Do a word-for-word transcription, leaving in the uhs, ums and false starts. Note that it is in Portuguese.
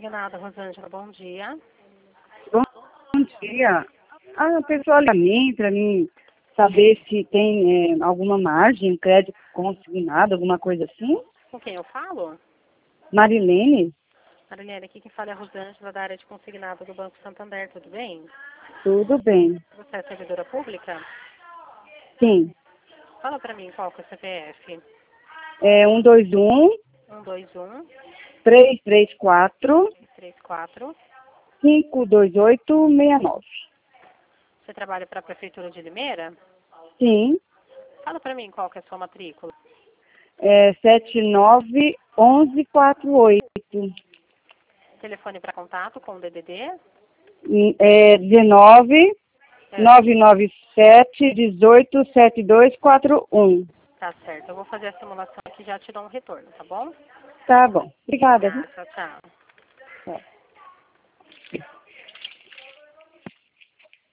Consignado, Rosângela, bom dia. Bom dia. A pessoa liga a mim para mim saber se tem é, alguma margem, crédito consignado, alguma coisa assim. Com quem eu falo? Marilene? Marilene, aqui quem fala é a Rosângela, da área de consignado do Banco Santander, tudo bem? Tudo bem. Você é servidora pública? Sim. Fala para mim qual que é o C P F. É um dois um, um dois um, três três quatro, três quatro. cinco dois oito, seis nove. Você trabalha para a Prefeitura de Limeira? Sim. Fala para mim qual que é a sua matrícula. É sete nove um um quatro oito. Telefone para contato com o D D D? É dezenove, É, nove nove sete, dezoito, setenta e dois, quarenta e um. tá certo. Eu vou fazer a simulação aqui e já te dou um retorno, tá bom? Tá bom. Obrigada, viu? Tá, tchau, tchau. Tchau.